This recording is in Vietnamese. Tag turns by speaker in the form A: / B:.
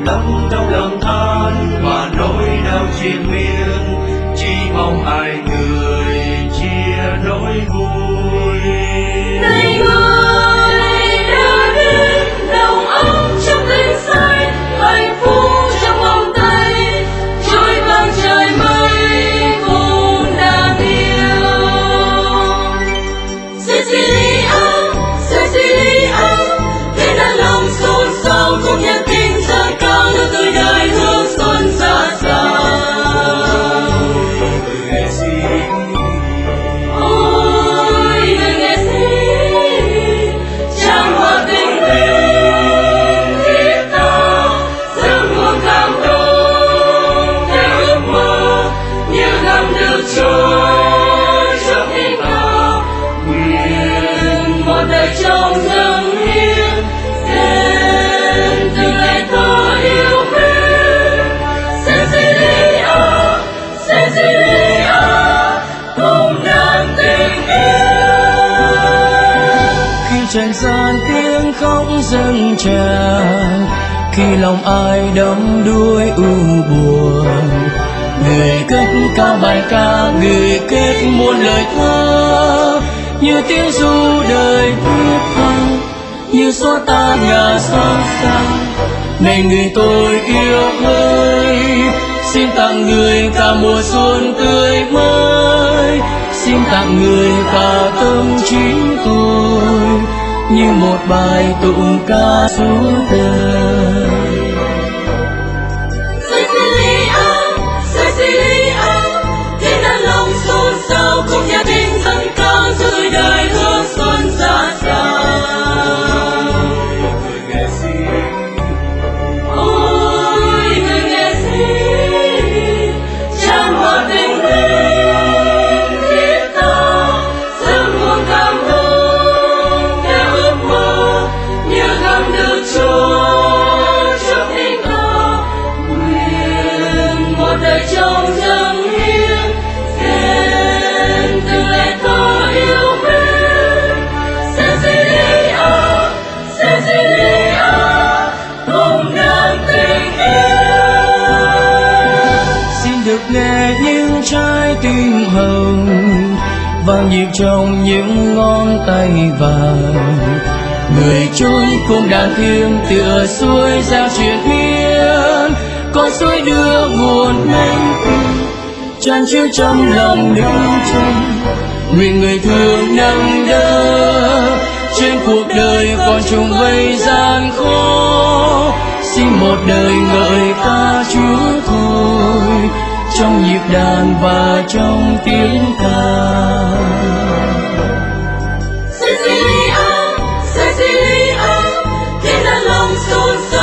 A: đắm trong lầm than và nỗi đau triền miên, chỉ mong ai người chia nỗi vui.
B: Này người đã đến đồng ấm trong tình say, hạnh phúc trong vòng tay, trôi vang trời mây cùng nàng yêu. Cecilia, thế đã lòng xôn xao cùng nhạc tình dâng cao nước tươi đời hương xuân xa xa. Ôi người nghệ sĩ, trao hòa tình yêu thiết tha, dâng nguồn cảm động theo ước mơ, như gặp được Chúa trong tình ta, nguyện một đời trong dâng hiến, xem tương lai thơ yêu mến. Cecilia, cùng nàng tình yêu.
C: Khi trần gian tiếng khóc dâng tràn, khi lòng ai đắm đuối u buồn, người cất cao bài ca, người kết muôn lời thơ, như tiếng ru đời thiết tha, như xóa tan ngả xót xa. Này người tôi yêu ơi, xin tặng người cả mùa xuân tươi mới, xin tặng người cả tâm trí tôi, như một bài tụng ca suốt đời.
B: Cecilia, thế đã lòng xôn xao cùng nhà tình dâng cao rồi đời hương xuân xa xa. Ôi người nghệ sĩ, tràn hòa tình yêu thiết tha, dâng nguồn cảm động theo ước mơ, như gặp được Chúa trong tình ta, nguyện một đời trong dâng hiến, xem tương lai thơ yêu mến. Cecilia, cùng nàng tình yêu.
C: Xin được nghe những trái tim hồng vang nhịp trong những ngón tay vàng, người trôi cùng đàn thiêng tựa suối giao truyền miên, con suối đưa nguồn mênh mông tràn chiếu trong lòng nước chân. Nguyện người thương nâng đỡ trên cuộc đời còn trùng vây gian khó, xin một đời ngợi ca Chúa thôi, trong nhịp đàn và trong tiếng ca.
B: Cecilia, thế đã lòng xôn xao